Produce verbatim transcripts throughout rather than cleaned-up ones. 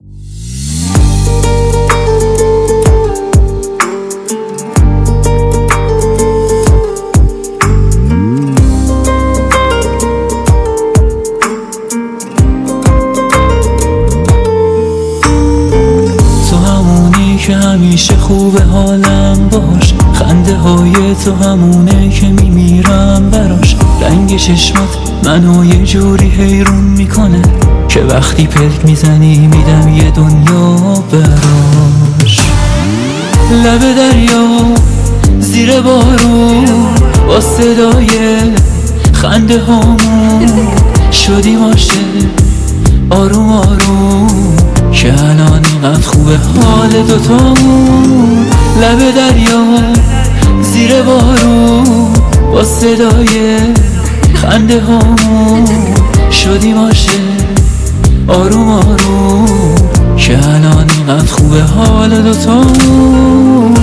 که همیشه خوب حالم باش، خنده های تو همونه که میمیرم براش. رنگ چشمات منو یه جوری حیرون میکنه که وقتی پلک میزنی میدم یه دنیا براش. لب دریا زیر بارون با صدای خنده هامون شدیم عاشق آروم آروم که الان اینقدر خوبه حال دوتامون. لب دریا زیر بارون با صدای خنده هامون شدیم عاشق آروم آروم که الان اینقدر خوبه حال دوتامون.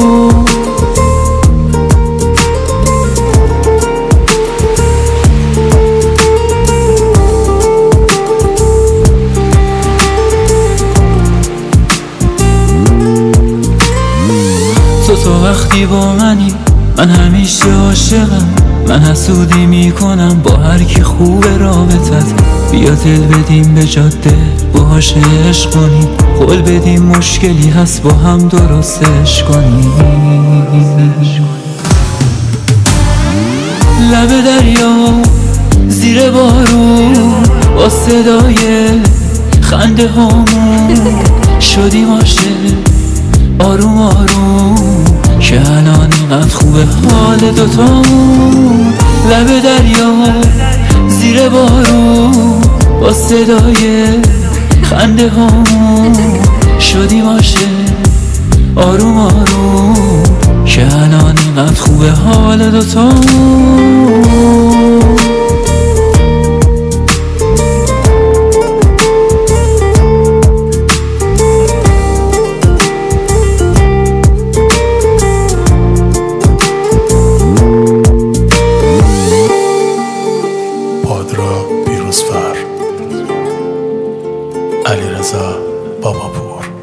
تو تو وقتی با منی من همیشه عاشقم، من حسودی میکنم با هر کی خوبه رابطت. بیا دل بدیم به جاده باهاش عشق کنیم، قول بدیم مشکلی هست با هم درستش کنیم. لب دریا زیر بارون با صدای خنده هامون شدیم عاشق آروم آروم که الان اینقدر خوبه حال دوتامون. لب دریا زیر بارون با صدای خنده هامون شدیم عاشق آروم آروم که الان اینقدر خوبه حال دوتامون. پیروزفر، علیرضا باباپور.